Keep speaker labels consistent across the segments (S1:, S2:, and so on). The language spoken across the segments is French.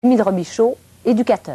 S1: Émile Robichaud, éducateur.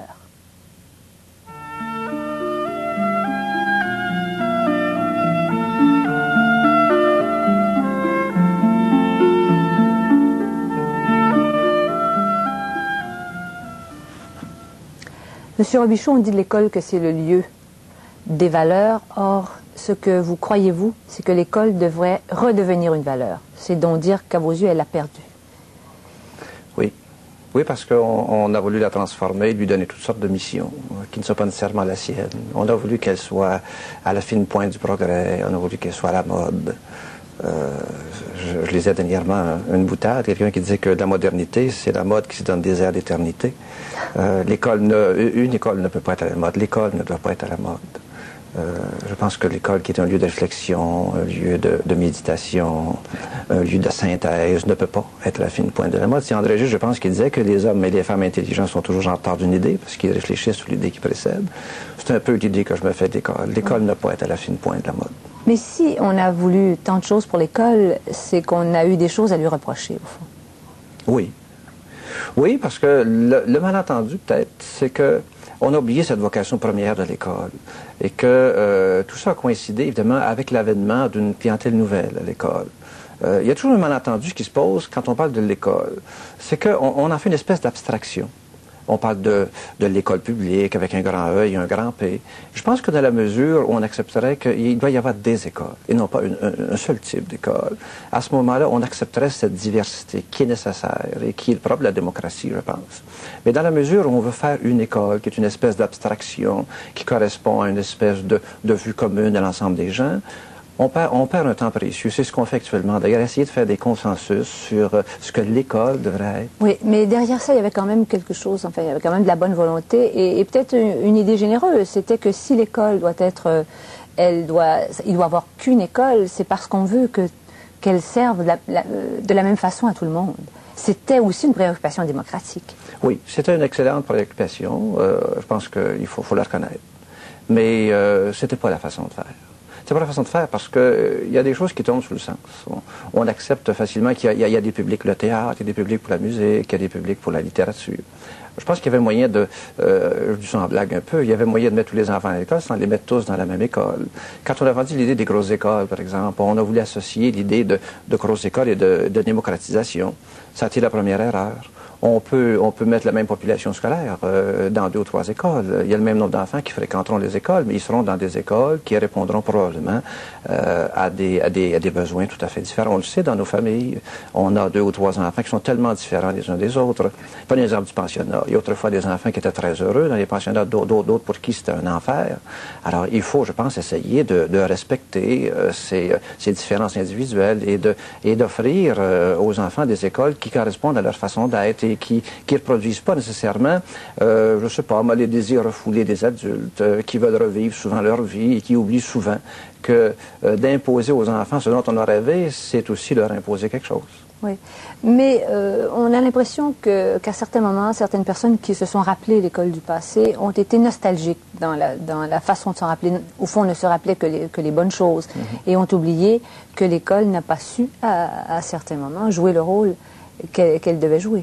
S1: Monsieur Robichaud, on dit de l'école que c'est le lieu des valeurs. Or, ce que vous croyez, vous, c'est que l'école devrait redevenir une valeur. C'est donc dire qu'à vos yeux, elle l'a perdue.
S2: Oui. Oui, parce qu'on a voulu la transformer, lui donner toutes sortes de missions qui ne sont pas nécessairement la sienne. On a voulu qu'elle soit à la fine pointe du progrès, on a voulu qu'elle soit à la mode. Je lisais dernièrement une boutade, quelqu'un qui disait que la modernité, c'est la mode qui se donne des airs d'éternité. Une école ne peut pas être à la mode, l'école ne doit pas être à la mode. Je pense que l'école, qui est un lieu de réflexion, un lieu de méditation, un lieu de synthèse, ne peut pas être la fine pointe de la mode. C'est André Gide, je pense, qui disait que les hommes et les femmes intelligents sont toujours en retard d'une idée, parce qu'ils réfléchissent sur l'idée qui précède. C'est un peu l'idée que je me fais de l'école. L'école ne peut pas être à la fine pointe de la mode.
S1: Mais si on a voulu tant de choses pour l'école, c'est qu'on a eu des choses à lui reprocher, au fond.
S2: Oui. Oui, parce que le malentendu, peut-être, c'est que on a oublié cette vocation première de l'école et que tout ça a coïncidé, évidemment, avec l'avènement d'une clientèle nouvelle à l'école. Il y a toujours un malentendu qui se pose quand on parle de l'école. C'est qu'on en fait une espèce d'abstraction. On parle de l'école publique avec un grand E et un grand P. Je pense que dans la mesure où on accepterait qu'il doit y avoir des écoles et non pas un seul type d'école, à ce moment-là, on accepterait cette diversité qui est nécessaire et qui est le propre de la démocratie, je pense. Mais dans la mesure où on veut faire une école qui est une espèce d'abstraction, qui correspond à une espèce de vue commune de l'ensemble des gens, on perd un temps précieux. C'est ce qu'on fait actuellement. D'ailleurs, essayer de faire des consensus sur ce que l'école devrait être.
S1: Oui, mais derrière ça, il y avait quand même quelque chose, enfin, il y avait quand même de la bonne volonté et peut-être une idée généreuse. C'était que si l'école doit être, il doit avoir qu'une école, c'est parce qu'on veut qu'elle serve de la même façon à tout le monde. C'était aussi une préoccupation démocratique.
S2: Oui, c'était une excellente préoccupation. Je pense qu'il faut la reconnaître. Mais c'était pas la façon de faire. C'est pas la façon de faire parce que il y a des choses qui tombent sous le sens. On accepte facilement qu'il y a des publics pour le théâtre, il y a des publics pour la musique, il y a des publics pour la littérature. Je pense qu'il y avait moyen de, je dis ça en blague un peu, il y avait moyen de mettre tous les enfants à l'école sans les mettre tous dans la même école. Quand on a vendu l'idée des grosses écoles, par exemple, on a voulu associer l'idée de grosses écoles et de démocratisation. Ça a été la première erreur. On peut mettre la même population scolaire dans 2 ou 3 écoles. Il y a le même nombre d'enfants qui fréquenteront les écoles, mais ils seront dans des écoles qui répondront probablement à des besoins tout à fait différents. On le sait dans nos familles. On a 2 ou 3 enfants qui sont tellement différents les uns des autres. Prenez l'exemple du pensionnat. Il y a autrefois des enfants qui étaient très heureux dans les pensionnats, d'autres pour qui c'était un enfer. Alors il faut, je pense, essayer de respecter ces différences individuelles et d'offrir aux enfants des écoles qui correspondent à leur façon d'être et qui ne reproduisent pas nécessairement, je ne sais pas, les désirs refoulés des adultes, qui veulent revivre souvent leur vie et qui oublient souvent que d'imposer aux enfants ce dont on a rêvé, c'est aussi leur imposer quelque chose.
S1: Oui, mais on a l'impression qu'à certains moments, certaines personnes qui se sont rappelées l'école du passé ont été nostalgiques dans la façon de s'en rappeler. Au fond, on ne se rappelait que les bonnes choses et ont oublié que l'école n'a pas su, à certains moments, jouer le rôle qu'elle devait jouer.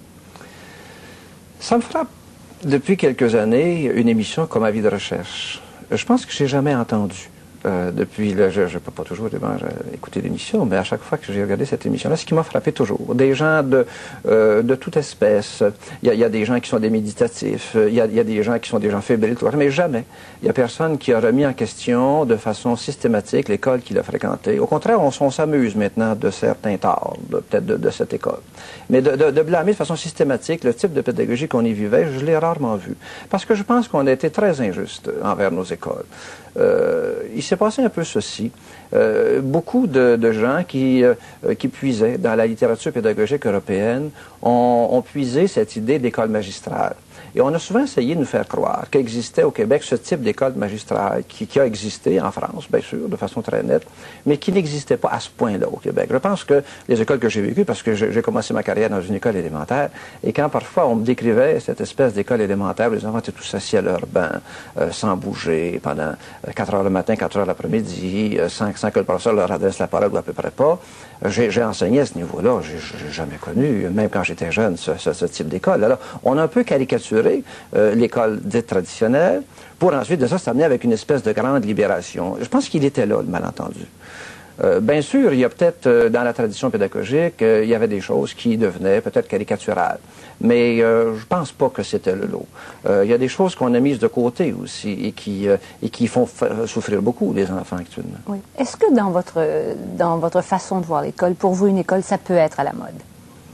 S2: Ça me frappe depuis quelques années une émission comme Avis de recherche. Je pense que j'ai jamais entendu. Depuis, je ne peux pas toujours écouter l'émission, mais à chaque fois que j'ai regardé cette émission-là, ce qui m'a frappé toujours, des gens de toute espèce. Il y a des gens qui sont des méditatifs, il y a des gens qui sont des gens fébriles, mais jamais il n'y a personne qui a remis en question de façon systématique l'école qu'il a fréquentée. Au contraire, on s'amuse maintenant de certains torts, peut-être de cette école. Mais de blâmer de façon systématique le type de pédagogie qu'on y vivait, je l'ai rarement vu. Parce que je pense qu'on a été très injuste envers nos écoles. Il s'est passé un peu ceci. Beaucoup de gens qui puisaient dans la littérature pédagogique européenne ont puisé cette idée d'école magistrale. Et on a souvent essayé de nous faire croire qu'existait au Québec ce type d'école magistrale qui a existé en France, bien sûr, de façon très nette, mais qui n'existait pas à ce point-là au Québec. Je pense que les écoles que j'ai vécues, parce que j'ai commencé ma carrière dans une école élémentaire, et quand parfois on me décrivait cette espèce d'école élémentaire où les enfants étaient tous assis à leur banc, sans bouger, pendant 4 heures le matin, 4 heures heures l'après-midi, sans que le professeur leur adresse la parole ou à peu près pas. J'ai enseigné à ce niveau-là. J'ai jamais connu, même quand j'étais jeune, ce type d'école. Alors, on a un peu caricaturé l'école dite traditionnelle pour ensuite de ça s'amener avec une espèce de grande libération. Je pense qu'il était là, le malentendu. Bien sûr, il y a peut-être, dans la tradition pédagogique, il y avait des choses qui devenaient peut-être caricaturales. Mais je pense pas que c'était le lot. Il y a des choses qu'on a mises de côté aussi et qui font souffrir beaucoup les enfants actuellement.
S1: Oui. Est-ce que dans votre façon de voir l'école, pour vous, une école, ça peut être à la mode?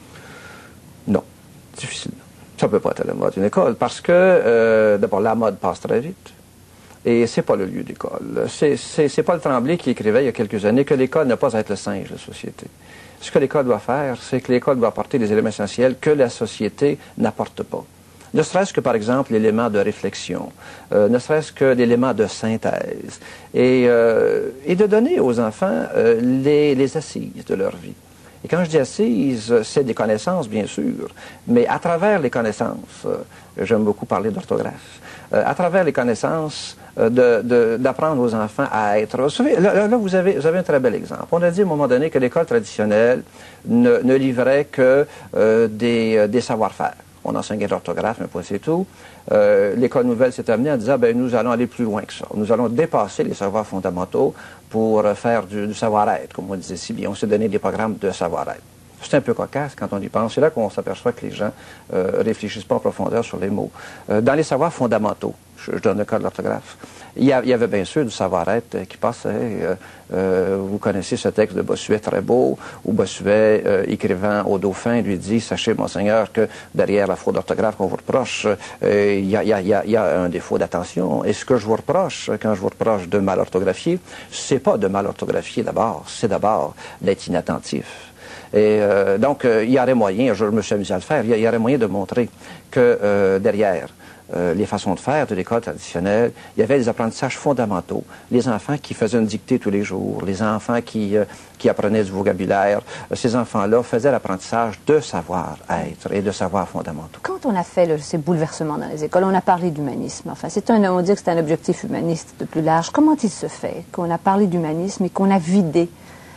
S2: Non, difficilement. Ça peut pas être à la mode, une école, parce que, d'abord, la mode passe très vite. Et c'est pas le lieu d'école. C'est Paul Tremblay qui écrivait il y a quelques années que l'école n'a pas à être le singe de la société. Ce que l'école doit faire, c'est que l'école doit apporter les éléments essentiels que la société n'apporte pas. Ne serait-ce que, par exemple, l'élément de réflexion, ne serait-ce que l'élément de synthèse, et de donner aux enfants les assises de leur vie. Et quand je dis assises, c'est des connaissances, bien sûr, mais à travers les connaissances, j'aime beaucoup parler d'orthographe, à travers les connaissances, d'apprendre aux enfants à être... Vous savez, là vous avez un très bel exemple. On a dit à un moment donné que l'école traditionnelle ne livrait que des savoir-faire. On enseignait l'orthographe, mais pas c'est tout. L'école nouvelle s'est amenée en disant, ben nous allons aller plus loin que ça. Nous allons dépasser les savoirs fondamentaux pour faire du savoir-être, comme on disait si bien. On s'est donné des programmes de savoir-être. C'est un peu cocasse quand on y pense. C'est là qu'on s'aperçoit que les gens réfléchissent pas en profondeur sur les mots. Dans les savoirs fondamentaux, je donne le cas de l'orthographe, il y avait bien sûr du savoir-être qui passait. Vous connaissez ce texte de Bossuet très beau, où Bossuet, écrivant au dauphin, lui dit « Sachez, monseigneur, que derrière la faute d'orthographe qu'on vous reproche, il y a un défaut d'attention. Et ce que je vous reproche, quand je vous reproche de mal orthographier, c'est pas de mal orthographier d'abord, c'est d'abord d'être inattentif. » Et donc, il y aurait moyen, je me suis amusé à le faire, il y aurait moyen de montrer que derrière les façons de faire de l'école traditionnelle, il y avait des apprentissages fondamentaux. Les enfants qui faisaient une dictée tous les jours, les enfants qui apprenaient du vocabulaire, ces enfants-là faisaient l'apprentissage de savoir-être et de savoirs fondamentaux.
S1: Quand on a fait ces bouleversements dans les écoles, on a parlé d'humanisme. Enfin, on dit que c'est un objectif humaniste de plus large. Comment il se fait qu'on a parlé d'humanisme et qu'on a vidé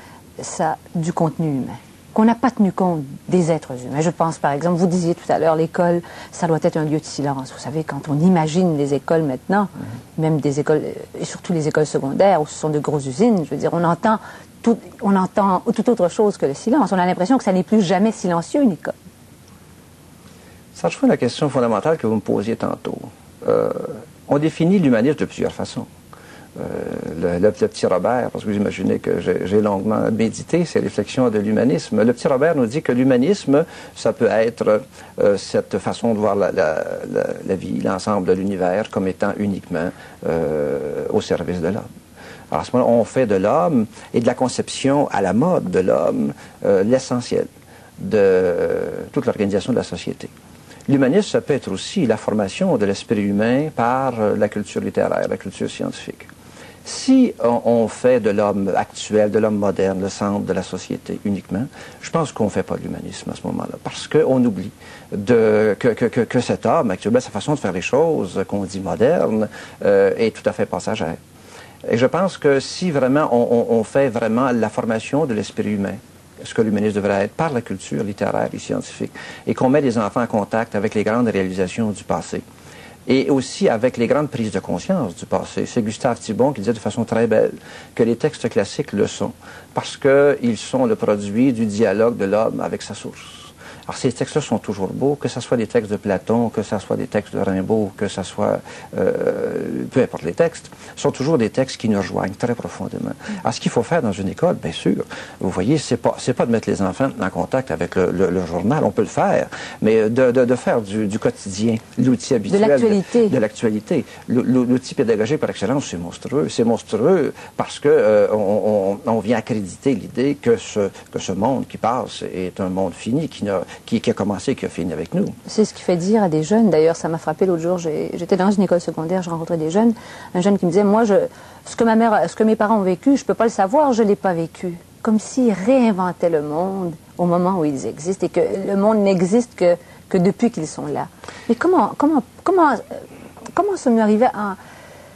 S1: ça du contenu humain? Qu'on n'a pas tenu compte des êtres humains. Je pense, par exemple, vous disiez tout à l'heure, l'école, ça doit être un lieu de silence. Vous savez, quand on imagine les écoles maintenant, même des écoles, et surtout les écoles secondaires, où ce sont de grosses usines, je veux dire, on entend tout autre chose que le silence. On a l'impression que ça n'est plus jamais silencieux, une école.
S2: Ça rejoint la question fondamentale que vous me posiez tantôt. On définit l'humanisme de plusieurs façons. Le petit Robert, parce que vous imaginez que j'ai longuement médité ces réflexions de l'humanisme. Le petit Robert nous dit que l'humanisme, ça peut être cette façon de voir la vie, l'ensemble de l'univers comme étant uniquement au service de l'homme. Alors à ce moment-là, on fait de l'homme et de la conception à la mode de l'homme l'essentiel de toute l'organisation de la société. L'humanisme, ça peut être aussi la formation de l'esprit humain par la culture littéraire, la culture scientifique. Si on fait de l'homme actuel, de l'homme moderne, le centre de la société uniquement, je pense qu'on ne fait pas de l'humanisme à ce moment-là, parce qu'on oublie que cet homme, actuellement, sa façon de faire les choses, qu'on dit moderne, est tout à fait passagère. Et je pense que si vraiment on fait vraiment la formation de l'esprit humain, ce que l'humanisme devrait être par la culture littéraire et scientifique, et qu'on met les enfants en contact avec les grandes réalisations du passé, et aussi avec les grandes prises de conscience du passé. C'est Gustave Thibon qui disait de façon très belle que les textes classiques le sont, parce qu'ils sont le produit du dialogue de l'homme avec sa source. Alors ces textes-là sont toujours beaux, que ce soit des textes de Platon, que ce soit des textes de Rimbaud, que ce soit, peu importe les textes, sont toujours des textes qui nous rejoignent très profondément. Alors ce qu'il faut faire dans une école, bien sûr, vous voyez, c'est pas de mettre les enfants en contact avec le journal, on peut le faire, mais de faire du quotidien, l'outil habituel. De l'actualité. L'outil pédagogique par excellence, c'est monstrueux. C'est monstrueux parce que on vient accréditer l'idée que ce monde qui passe est un monde fini, qui a commencé et qui a fini avec nous.
S1: C'est ce qui fait dire à des jeunes, d'ailleurs ça m'a frappé l'autre jour, j'étais dans une école secondaire, je rencontrais des jeunes, un jeune qui me disait, moi, ce que mes parents ont vécu, je ne peux pas le savoir, je ne l'ai pas vécu. Comme s'ils réinventaient le monde au moment où ils existent et que le monde n'existe que depuis qu'ils sont là. Mais comment sommes-nous arrivés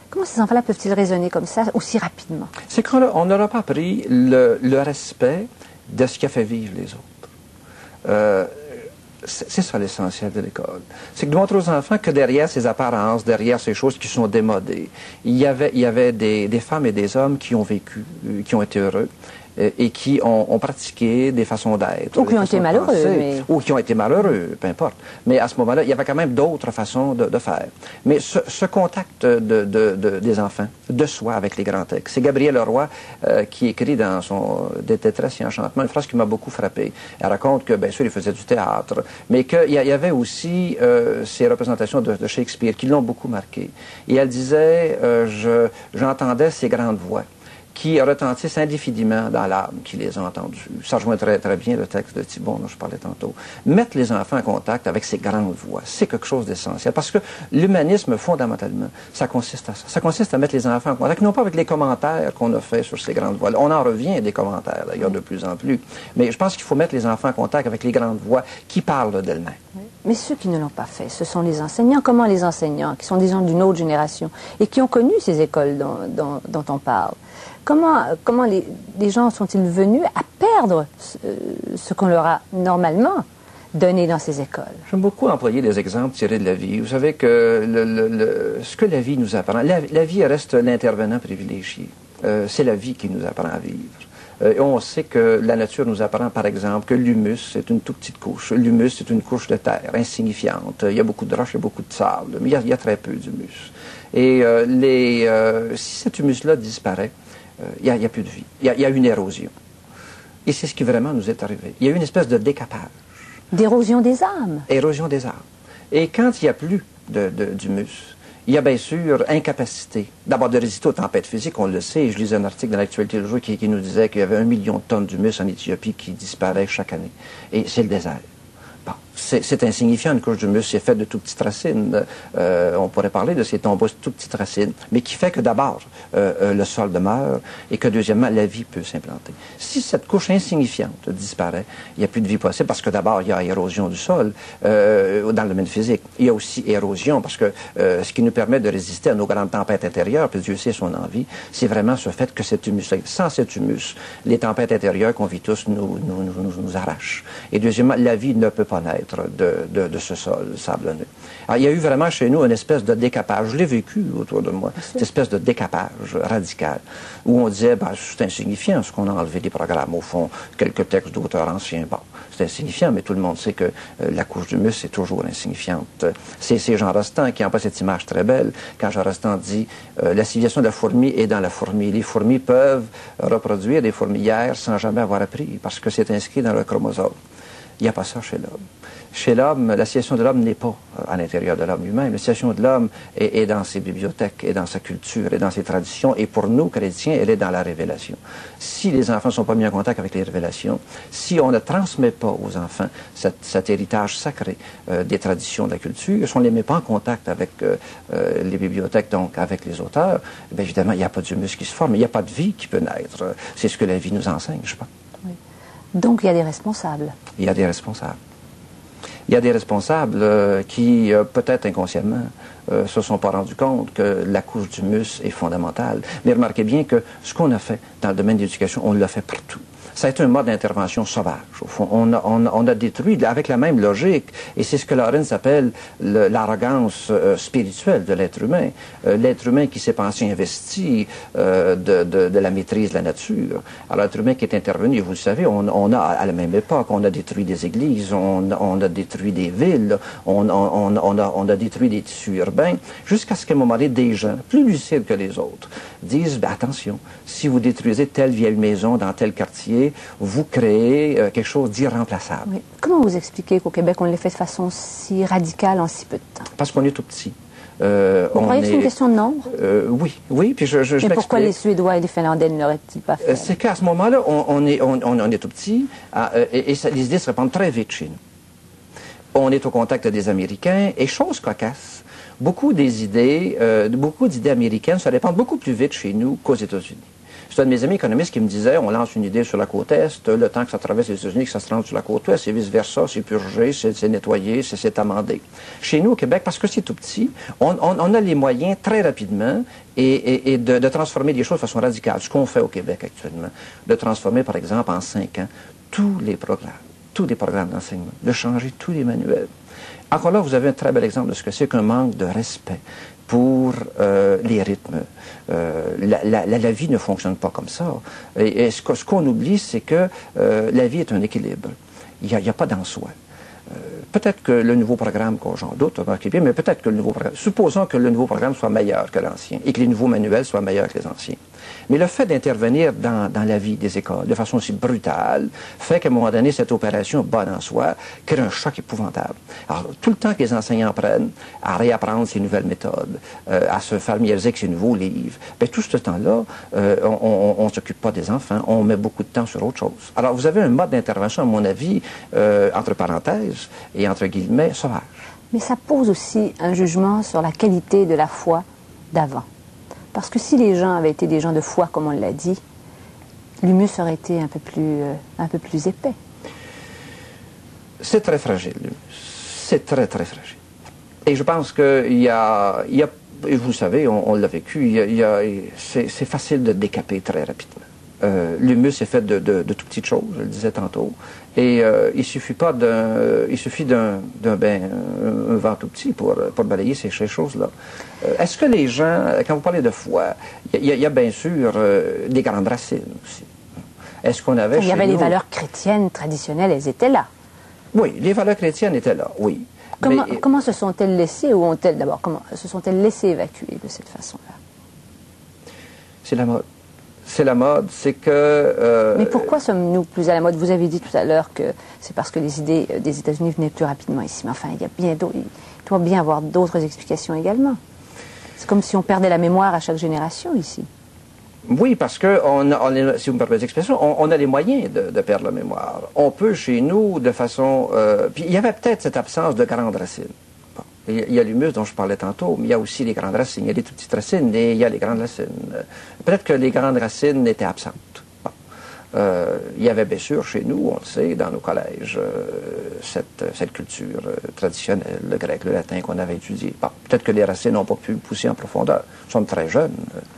S1: Comment ces enfants-là peuvent-ils raisonner comme ça aussi rapidement?
S2: C'est qu'on n'aura pas appris le respect de ce qui a fait vivre les autres. C'est ça l'essentiel de l'école. C'est de montrer aux enfants que derrière ces apparences, derrière ces choses qui sont démodées, il y avait des femmes et des hommes qui ont vécu, qui ont été heureux, et qui ont pratiqué des façons d'être.
S1: Ou qui ont été malheureux. Mais...
S2: Ou qui ont été malheureux, peu importe. Mais à ce moment-là, il y avait quand même d'autres façons de faire. Mais ce contact des enfants, de soi avec les grands textes, c'est Gabrielle Leroy qui écrit dans son Détresse et Enchantement une phrase qui m'a beaucoup frappé. Elle raconte que, bien sûr, il faisait du théâtre, mais qu'il y avait aussi ces représentations de Shakespeare qui l'ont beaucoup marqué. Et elle disait, j'entendais ces grandes voix qui retentissent indéfiniment dans l'âme qui les a entendus. Ça rejoint très, très bien le texte de Thibon dont je parlais tantôt. Mettre les enfants en contact avec ces grandes voix, c'est quelque chose d'essentiel. Parce que l'humanisme, fondamentalement, ça consiste à ça. Ça consiste à mettre les enfants en contact, non pas avec les commentaires qu'on a faits sur ces grandes voix. On en revient des commentaires, d'ailleurs, de plus en plus. Mais je pense qu'il faut mettre les enfants en contact avec les grandes voix qui parlent d'elles-mêmes.
S1: Oui. Mais ceux qui ne l'ont pas fait, ce sont les enseignants. Comment les enseignants, qui sont des gens d'une autre génération et qui ont connu ces écoles dont on parle, comment les gens sont-ils venus à perdre ce qu'on leur a normalement donné dans ces écoles?
S2: J'aime beaucoup employer des exemples tirés de la vie. Vous savez que ce que la vie nous apprend, la vie reste l'intervenant privilégié. C'est la vie qui nous apprend à vivre. Et on sait que la nature nous apprend, par exemple, que l'humus, c'est une toute petite couche. L'humus, c'est une couche de terre insignifiante. Il y a beaucoup de roches, il y a beaucoup de sable, mais il y a très peu d'humus. Et si cet humus-là disparaît, il n'y a plus de vie. Il y a une érosion. Et c'est ce qui vraiment nous est arrivé. Il y a eu une espèce de décapage.
S1: D'érosion des âmes.
S2: Érosion des âmes. Et quand il n'y a plus d'humus, il y a bien sûr incapacité, d'abord de résister aux tempêtes physiques, on le sait. Je lisais un article dans l'actualité du jour qui nous disait qu'il y avait 1 million de tonnes d'humus en Éthiopie qui disparaît chaque année. Et c'est le désert. Bon, c'est insignifiant, une couche d'humus, c'est fait de tout petites racines. On pourrait parler de ces tombeaux de toutes petites racines, mais qui fait que d'abord, le sol demeure et que deuxièmement, la vie peut s'implanter. Si cette couche insignifiante disparaît, il n'y a plus de vie possible parce que d'abord, il y a érosion du sol dans le domaine physique. Il y a aussi érosion parce que ce qui nous permet de résister à nos grandes tempêtes intérieures, puis Dieu sait son envie, c'est vraiment ce fait que cet humus, sans cet humus, les tempêtes intérieures qu'on vit tous nous arrachent. Et deuxièmement, la vie ne peut pas naître de ce sol sablonneux. Alors, il y a eu vraiment chez nous une espèce de décapage. Je l'ai vécu autour de moi, cette espèce de décapage radical, où on disait, ben, c'est insignifiant ce qu'on a enlevé des programmes. Au fond, quelques textes d'auteurs anciens, bon, c'est insignifiant, mais tout le monde sait que la couche d'humus est toujours insignifiante. C'est Jean Rostand qui emploie cette image très belle, quand Jean Rostand dit la civilisation de la fourmi est dans la fourmi. Les fourmis peuvent reproduire des fourmilières sans jamais avoir appris, parce que c'est inscrit dans le chromosome. Il n'y a pas ça chez l'homme. Chez l'homme, la situation de l'homme n'est pas à l'intérieur de l'homme lui-même. La situation de l'homme est dans ses bibliothèques, est dans sa culture, est dans ses traditions. Et pour nous, chrétiens, elle est dans la révélation. Si les enfants ne sont pas mis en contact avec les révélations, si on ne transmet pas aux enfants cet héritage sacré des traditions de la culture, si on ne les met pas en contact avec les bibliothèques, donc avec les auteurs, bien évidemment, il n'y a pas d'humus qui se forme. Il n'y a pas de vie qui peut naître. C'est ce que la vie nous enseigne, je pense.
S1: Oui. Donc, il y a des responsables.
S2: Il y a des responsables. Il y a des responsables qui, peut-être inconsciemment, se sont pas rendus compte que la couche d'humus est fondamentale. Mais remarquez bien que ce qu'on a fait dans le domaine de l'éducation, on l'a fait partout. Ça a été un mode d'intervention sauvage. Au fond, on a détruit, avec la même logique, et c'est ce que Lawrence appelle l'arrogance spirituelle de l'être humain. L'être humain qui s'est pensé investi de la maîtrise de la nature. Alors, l'être humain qui est intervenu, vous le savez, on a, à la même époque, on a détruit des églises, on a détruit des villes, on a détruit des tissus urbains, jusqu'à ce qu'à un moment donné, des gens, plus lucides que les autres, disent, ben, attention, si vous détruisez telle vieille maison dans tel quartier, vous créez quelque chose d'irremplaçable. Oui.
S1: Comment vous expliquez qu'au Québec, on l'ait fait de façon si radicale en si peu de temps?
S2: Parce qu'on est tout petit.
S1: Vous croyez que c'est une question de nombre?
S2: Oui. Puis je
S1: Mais pourquoi les Suédois et les Finlandais ne l'auraient-ils pas fait?
S2: C'est qu'à ce moment-là, on est tout petit et les idées se répandent très vite chez nous. On est au contact des Américains et chose cocasse, beaucoup d'idées américaines se répandent beaucoup plus vite chez nous qu'aux États-Unis. C'est un de mes amis économistes qui me disait, on lance une idée sur la côte Est, le temps que ça traverse les États-Unis, que ça se rende sur la côte Ouest, et vice-versa, c'est purgé, c'est nettoyé, c'est amendé. Chez nous, au Québec, parce que c'est tout petit, on a les moyens très rapidement et de transformer des choses de façon radicale. Ce qu'on fait au Québec actuellement, de transformer, par exemple, en 5 ans, tous les programmes d'enseignement, de changer tous les manuels. Encore là, vous avez un très bel exemple de ce que c'est qu'un manque de respect pour les rythmes. La vie ne fonctionne pas comme ça. Et ce qu'on oublie, c'est que la vie est un équilibre. Il n'y a pas d'en soi. Peut-être que le nouveau programme, j'en doute, mais peut-être que le nouveau programme, supposons que le nouveau programme soit meilleur que l'ancien et que les nouveaux manuels soient meilleurs que les anciens. Mais le fait d'intervenir dans la vie des écoles de façon aussi brutale fait qu'à un moment donné, cette opération bonne en soi crée un choc épouvantable. Alors, tout le temps que les enseignants prennent à réapprendre ces nouvelles méthodes, à se familiariser avec ces nouveaux livres, bien, tout ce temps-là, on ne s'occupe pas des enfants, on met beaucoup de temps sur autre chose. Alors, vous avez un mode d'intervention, à mon avis, entre parenthèses et entre guillemets, sauvage.
S1: Mais ça pose aussi un jugement sur la qualité de la foi d'avant. Parce que si les gens avaient été des gens de foi, comme on l'a dit, l'humus aurait été un peu plus épais.
S2: C'est très fragile, l'humus. C'est très, très fragile. Et je pense qu'il y a et vous le savez, on l'a vécu, c'est facile de décaper très rapidement. L'humus est fait de tout petites choses, je le disais tantôt, et il suffit d'un vent tout petit pour balayer ces choses-là. Est-ce que les gens, quand vous parlez de foi, il y a bien sûr des grandes racines aussi. Est-ce qu'on avait
S1: Il y avait les valeurs chrétiennes traditionnelles, elles étaient là.
S2: Oui, les valeurs chrétiennes étaient là, oui.
S1: Comment se sont-elles laissées, ou ont-elles d'abord, comment se sont-elles laissées évacuer de cette façon-là?
S2: C'est la mode. C'est la mode, c'est que...
S1: Mais pourquoi sommes-nous plus à la mode? Vous avez dit tout à l'heure que c'est parce que les idées des États-Unis venaient plus rapidement ici. Mais enfin, il doit bien avoir d'autres explications également. C'est comme si on perdait la mémoire à chaque génération ici.
S2: Oui, parce que, si vous me permettez l'expression, on a les moyens de perdre la mémoire. On peut, chez nous, de façon... puis il y avait peut-être cette absence de grandes racines. Bon. Il y a l'humus dont je parlais tantôt, mais il y a aussi les grandes racines. Il y a les toutes petites racines et il y a les grandes racines. Peut-être que les grandes racines étaient absentes. Bon. Il y avait bien sûr chez nous, on le sait, dans nos collèges, cette culture traditionnelle, le grec, le latin qu'on avait étudié. Bon. Peut-être que les racines n'ont pas pu pousser en profondeur. Nous sommes très jeunes.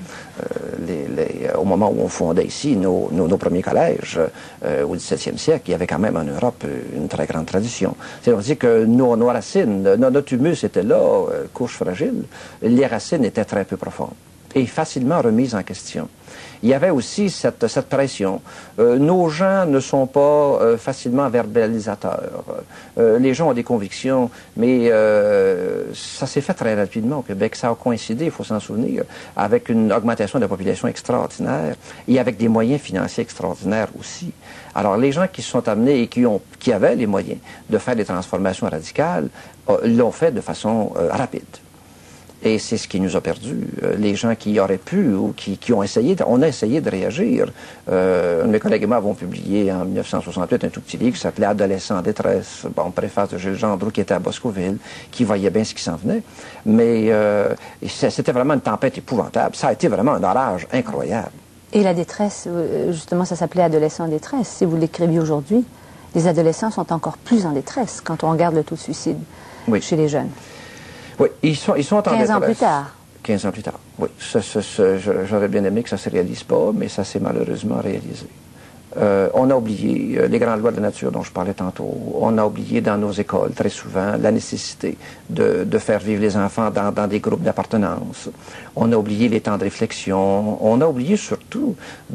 S2: Au moment où on fondait ici nos premiers collèges, au XVIIe siècle, il y avait quand même en Europe une très grande tradition. C'est-à-dire que nos racines, notre humus était là, couche fragile, les racines étaient très peu profondes et facilement remises en question. Il y avait aussi cette pression. Nos gens ne sont pas facilement verbalisateurs. Les gens ont des convictions, mais ça s'est fait très rapidement au Québec. Ça a coïncidé, il faut s'en souvenir, avec une augmentation de la population extraordinaire et avec des moyens financiers extraordinaires aussi. Alors, les gens qui se sont amenés et qui avaient les moyens de faire des transformations radicales l'ont fait de façon rapide. Et c'est ce qui nous a perdus. Les gens qui auraient pu ou qui ont essayé, on a essayé de réagir. Un de mes collègues et moi avons publié en 1968 un tout petit livre qui s'appelait « Adolescents en détresse », bon, préface de Gilles Gendreau qui était à Boscoville, qui voyait bien ce qui s'en venait. Mais c'était vraiment une tempête épouvantable. Ça a été vraiment un orage incroyable.
S1: Et la détresse, justement, ça s'appelait « Adolescents en détresse ». Si vous l'écriviez aujourd'hui, les adolescents sont encore plus en détresse quand on regarde le taux de suicide chez les jeunes.
S2: Oui, ils sont en détresse.
S1: 15 ans plus tard.
S2: 15 ans plus tard, oui. J'aurais bien aimé que ça ne se réalise pas, mais ça s'est malheureusement réalisé. On a oublié les grandes lois de la nature dont je parlais tantôt. On a oublié dans nos écoles, très souvent, la nécessité de faire vivre les enfants dans des groupes d'appartenance. On a oublié les temps de réflexion. On a oublié surtout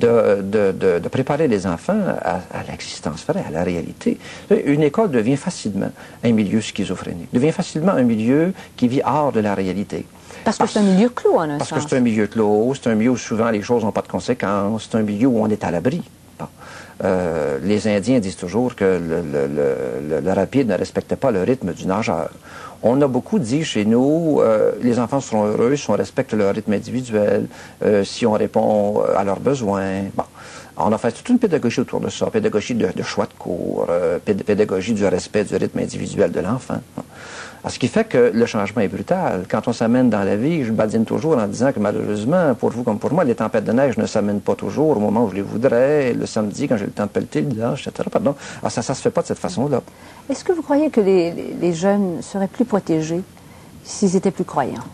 S2: de préparer les enfants à l'existence vraie, à la réalité. Une école devient facilement un milieu schizophrénique, devient facilement un milieu qui vit hors de la réalité.
S1: Parce que c'est un milieu clos, en un sens.
S2: Parce que c'est un milieu clos, c'est un milieu où souvent les choses n'ont pas de conséquences, c'est un milieu où on est à l'abri. Bon. Les Indiens disent toujours que le rapide ne respectait pas le rythme du nageur. On a beaucoup dit chez nous, les enfants seront heureux si on respecte leur rythme individuel, si on répond à leurs besoins. Bon. On a fait toute une pédagogie autour de ça, pédagogie de choix de cours, pédagogie du respect du rythme individuel de l'enfant. Alors, ce qui fait que le changement est brutal. Quand on s'amène dans la vie, je badine toujours en disant que malheureusement, pour vous comme pour moi, les tempêtes de neige ne s'amènent pas toujours au moment où je les voudrais, le samedi quand j'ai le temps de pelleter, le dimanche, etc. Pardon. Alors ça se fait pas de cette façon-là.
S1: Est-ce que vous croyez que les jeunes seraient plus protégés s'ils étaient plus croyants?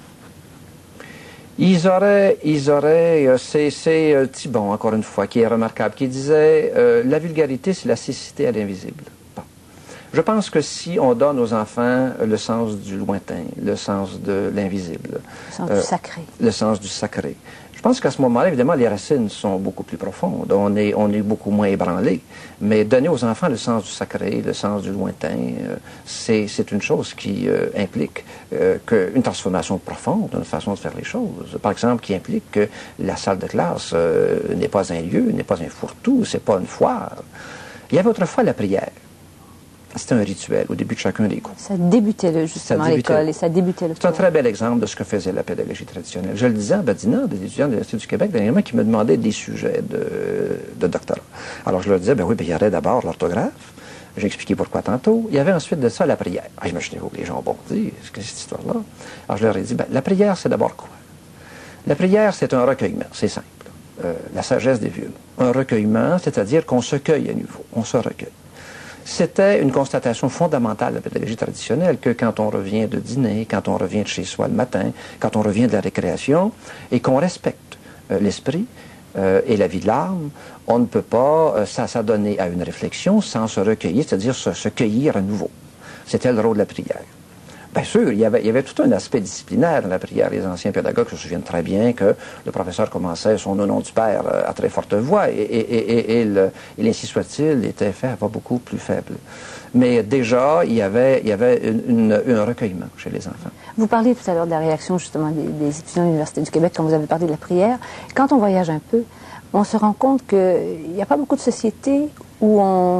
S2: C'est Thibon, encore une fois, qui est remarquable, qui disait la vulgarité, c'est la cécité à l'invisible. Bon. Je pense que si on donne aux enfants le sens du lointain, le sens de l'invisible,
S1: le sens du sacré.
S2: Le sens du sacré. Je pense qu'à ce moment-là, évidemment, les racines sont beaucoup plus profondes. On est beaucoup moins ébranlé. Mais donner aux enfants le sens du sacré, le sens du lointain, c'est une chose qui implique une transformation profonde d'une façon de faire les choses. Par exemple, qui implique que la salle de classe n'est pas un lieu, n'est pas un fourre-tout, c'est pas une foire. Il y avait autrefois la prière. C'était un rituel au début de chacun des cours.
S1: Ça débutait justement à l'école et ça débutait le
S2: C'est un très bel exemple de ce que faisait la pédagogie traditionnelle. Je le disais en badinant des étudiants de l'Institut du Québec dernièrement qui me demandaient des sujets de doctorat. Alors je leur disais, il y aurait d'abord l'orthographe. J'ai expliqué pourquoi tantôt. Il y avait ensuite de ça la prière. Imaginez-vous que les gens ont bondi, ce que c'est cette histoire-là. Alors je leur ai dit, la prière, c'est d'abord quoi? La prière, c'est un recueillement, c'est simple. La sagesse des vieux. Un recueillement, c'est-à-dire qu'on se cueille à nouveau, on se recueille. C'était une constatation fondamentale de la pédagogie traditionnelle que quand on revient de dîner, quand on revient de chez soi le matin, quand on revient de la récréation, et qu'on respecte l'esprit et la vie de l'âme, on ne peut pas s'adonner à une réflexion sans se recueillir, c'est-à-dire se cueillir à nouveau. C'était le rôle de la prière. Bien sûr, il y avait tout un aspect disciplinaire dans la prière. Les anciens pédagogues se souviennent très bien que le professeur commençait son au nom du Père à très forte voix et ainsi soit-il était fait à voix beaucoup plus faible. Mais déjà, il y avait un recueillement chez les enfants.
S1: Vous parliez tout à l'heure de la réaction justement des étudiants de l'Université du Québec quand vous avez parlé de la prière. Quand on voyage un peu, on se rend compte qu'il n'y a pas beaucoup de sociétés où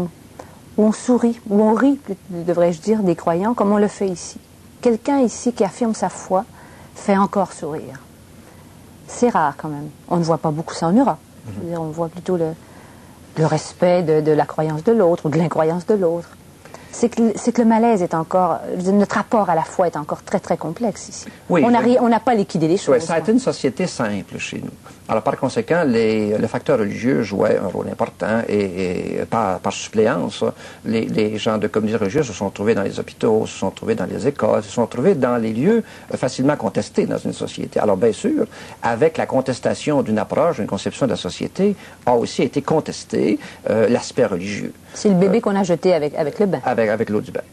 S1: on sourit, où on rit, devrais-je dire, des croyants, comme on le fait ici. Quelqu'un ici qui affirme sa foi fait encore sourire. C'est rare quand même. On ne voit pas beaucoup ça en Europe. Je veux dire, on voit plutôt le respect de la croyance de l'autre ou de l'incroyance de l'autre. C'est que le malaise est encore... Notre rapport à la foi est encore très, très complexe ici. Oui, on n'a pas liquidé les choses.
S2: Oui, ça a été une société simple chez nous. Alors, par conséquent, le facteur religieux jouait un rôle important et par suppléance, les gens de communauté religieuse se sont trouvés dans les hôpitaux, se sont trouvés dans les écoles, se sont trouvés dans les lieux facilement contestés dans une société. Alors, bien sûr, avec la contestation d'une approche, d'une conception de la société, a aussi été contesté l'aspect religieux.
S1: C'est le bébé qu'on a jeté avec le bain.
S2: Avec l'eau du bain.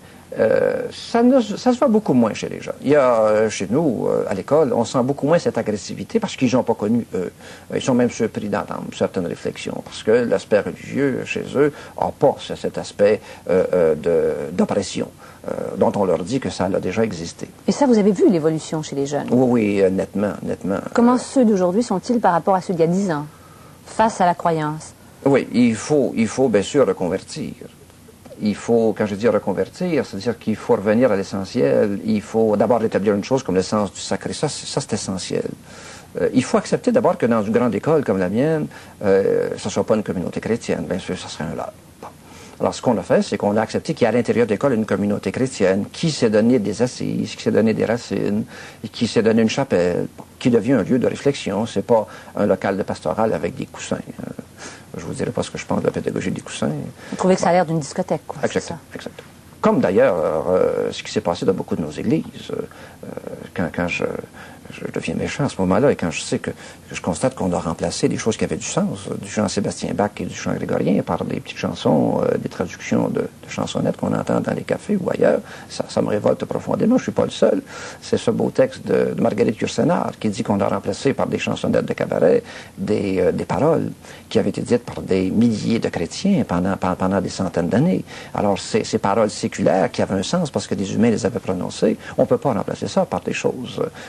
S2: Ça se voit beaucoup moins chez les jeunes. Il y a, chez nous, à l'école, on sent beaucoup moins cette agressivité parce qu'ils n'ont pas connu, eux. Ils sont même surpris d'entendre certaines réflexions parce que l'aspect religieux, chez eux, n'a pas cet aspect d'oppression dont on leur dit que ça a déjà existé.
S1: Et ça, vous avez vu l'évolution chez les jeunes?
S2: Oui, nettement.
S1: Comment ceux d'aujourd'hui sont-ils par rapport à ceux d'il y a 10 ans, face à la croyance?
S2: Oui, il faut bien sûr reconvertir. Il faut, quand je dis reconvertir, c'est-à-dire qu'il faut revenir à l'essentiel. Il faut d'abord établir une chose comme le sens du sacré. Ça c'est essentiel. Il faut accepter d'abord que dans une grande école comme la mienne, ce ne soit pas une communauté chrétienne. Bien sûr, ça serait un leurre. Bon. Alors, ce qu'on a fait, c'est qu'on a accepté qu'il y a à l'intérieur de l'école une communauté chrétienne qui s'est donné des assises, qui s'est donné des racines, et qui s'est donné une chapelle, qui devient un lieu de réflexion. C'est pas un local de pastoral avec des coussins. Je vous dirai pas ce que je pense de la pédagogie des coussins.
S1: Vous trouvez que ça a l'air d'une discothèque, quoi.
S2: Exactement. Comme d'ailleurs ce qui s'est passé dans beaucoup de nos églises. Quand je deviens méchant à ce moment-là et quand je sais que je constate qu'on a remplacé des choses qui avaient du sens, du chant Sébastien Bach et du chant grégorien par des petites chansons, des traductions de chansonnettes qu'on entend dans les cafés ou ailleurs, ça me révolte profondément. Je ne suis pas le seul. C'est ce beau texte de Marguerite Yourcenar qui dit qu'on a remplacé par des chansonnettes de cabaret des paroles qui avaient été dites par des milliers de chrétiens pendant des centaines d'années. Alors, ces paroles séculaires qui avaient un sens parce que des humains les avaient prononcées, on ne peut pas remplacer ça par des choses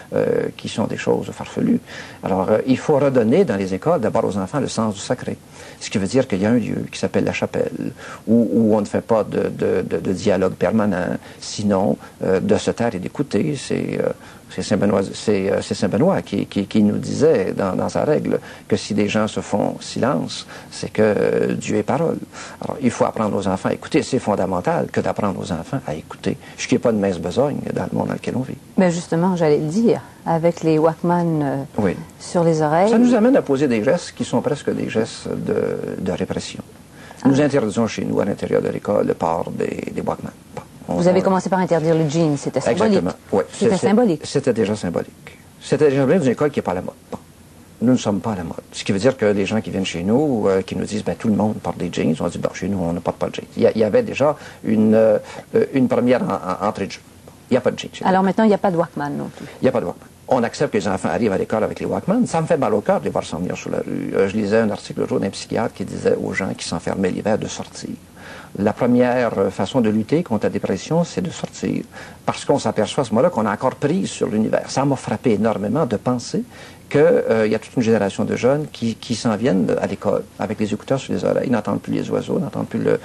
S2: qui sont des choses farfelues. Alors, il faut redonner dans les écoles, d'abord aux enfants, le sens du sacré. Ce qui veut dire qu'il y a un lieu qui s'appelle la chapelle, où on ne fait pas de dialogue permanent, sinon de se taire et d'écouter. C'est Saint-Benoît qui nous disait dans sa règle que si des gens se font silence, c'est que Dieu est parole. Alors, il faut apprendre aux enfants à écouter. C'est fondamental que d'apprendre aux enfants à écouter. Ce qui n'est pas de mince besogne dans le monde dans lequel on vit.
S1: Mais justement, j'allais le dire, avec les Walkman
S2: oui.
S1: sur les oreilles.
S2: Ça nous amène à poser des gestes qui sont presque des gestes de répression. Nous interdisons chez nous, à l'intérieur de l'école, le port des Walkman.
S1: Vous avez commencé par interdire le jean, c'était symbolique.
S2: Exactement, oui.
S1: C'était symbolique.
S2: C'était déjà symbolique. C'était déjà symbolique d'une école qui n'est pas à la mode. Bon. Nous ne sommes pas à la mode. Ce qui veut dire que les gens qui viennent chez nous, qui nous disent, ben, tout le monde porte des jeans, on dit, bon, chez nous, on ne porte pas de jeans. Il y avait déjà une première entrée de jeu. Il n'y a pas de jeans.
S1: Alors maintenant, il n'y a pas de Walkman non plus.
S2: Il n'y a pas de Walkman. On accepte que les enfants arrivent à l'école avec les Walkman. Ça me fait mal au cœur de les voir s'en venir sur la rue. Je lisais un article l'autre jour d'un psychiatre qui disait aux gens qui s'enfermaient l'hiver de sortir. La première façon de lutter contre la dépression, c'est de sortir. Parce qu'on s'aperçoit à ce moment-là qu'on a encore prise sur l'univers. Ça m'a frappé énormément de penser qu'il y a toute une génération de jeunes qui s'en viennent à l'école avec les écouteurs sur les oreilles, n'entendent plus les oiseaux, n'entendent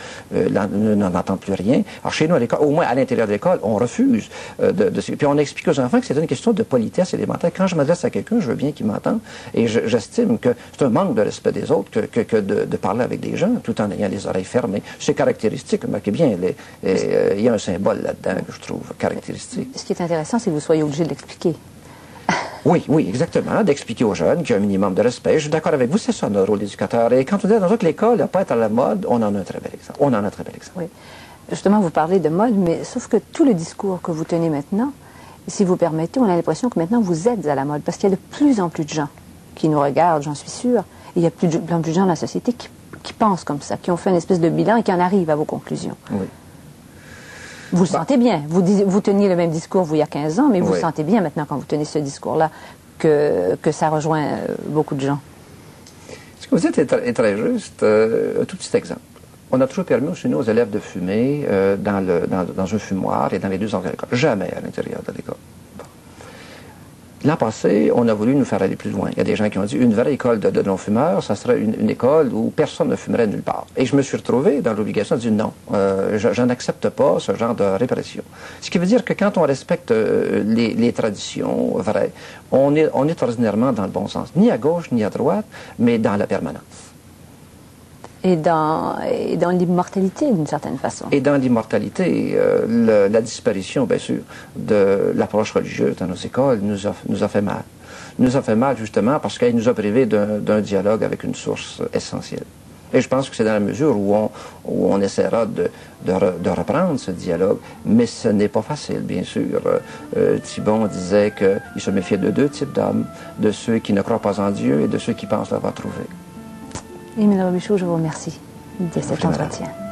S2: plus rien. Alors chez nous, à l'école, au moins à l'intérieur de l'école, on refuse puis on explique aux enfants que c'est une question de politesse élémentaire. Quand je m'adresse à quelqu'un, je veux bien qu'il m'entende. Et j'estime que c'est un manque de respect des autres que de parler avec des gens tout en ayant les oreilles fermées. C'est caractéristique. Remarquez bien, il y a un symbole là-dedans que je trouve caractéristique.
S1: Ce qui est intéressant, c'est que vous soyez obligé de l'expliquer.
S2: Oui, exactement, d'expliquer aux jeunes qu'il y a un minimum de respect. Je suis d'accord avec vous, c'est ça notre rôle d'éducateur. Et quand on dit que l'école n'a pas à être à la mode, on en a un très bel exemple.
S1: Oui. Justement, vous parlez de mode, mais sauf que tout le discours que vous tenez maintenant, si vous permettez, on a l'impression que maintenant vous êtes à la mode, parce qu'il y a de plus en plus de gens qui nous regardent, j'en suis sûre, et il y a de plus en plus de gens dans la société qui pensent comme ça, qui ont fait une espèce de bilan et qui en arrivent à vos conclusions.
S2: Oui.
S1: Vous le sentez bien. Vous teniez le même discours, vous, il y a 15 ans, mais vous le sentez bien maintenant, quand vous tenez ce discours-là, que ça rejoint beaucoup de gens.
S2: Ce que vous dites est très juste. Un tout petit exemple. On a toujours permis chez nous aux élèves de fumer dans un fumoir et dans les deux angles de l'école. Jamais à l'intérieur de l'école. L'an passé, on a voulu nous faire aller plus loin. Il y a des gens qui ont dit une vraie école de non-fumeurs, ça serait une école où personne ne fumerait nulle part. Et je me suis retrouvé dans l'obligation de dire non, je n'accepte pas ce genre de répression. Ce qui veut dire que quand on respecte les traditions vraies, on est ordinairement dans le bon sens, ni à gauche ni à droite, mais dans la permanence.
S1: Et dans l'immortalité, d'une certaine façon.
S2: Et dans l'immortalité, la disparition, bien sûr, de l'approche religieuse dans nos écoles nous a fait mal. Nous a fait mal, justement, parce qu'elle nous a privés d'un dialogue avec une source essentielle. Et je pense que c'est dans la mesure où on essaiera de reprendre ce dialogue, mais ce n'est pas facile, bien sûr. Thibon disait qu'il se méfiait de deux types d'hommes, de ceux qui ne croient pas en Dieu et de ceux qui pensent l'avoir trouvé.
S1: Émile Robuchon, je vous remercie de cet entretien.